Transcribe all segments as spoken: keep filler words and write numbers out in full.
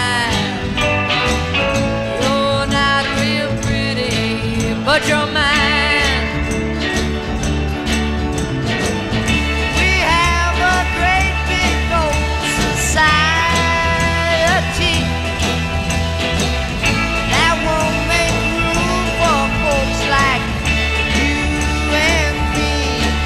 life. You're not real pretty, but you're mine. We have a great big old society that won't make room for folks like you and me.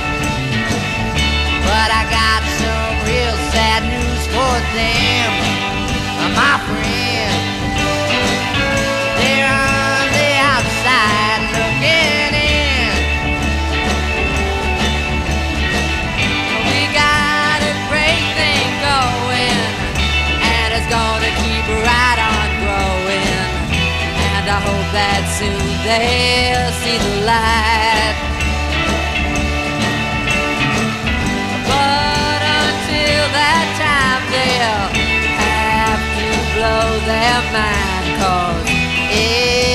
But I got some real sad news for them, my friend. They're on the outside looking in. We got a great thing going, and it's gonna keep right on growing. And I hope that soon they'll see the light. But until that time they'll have to blow their mind, 'cause it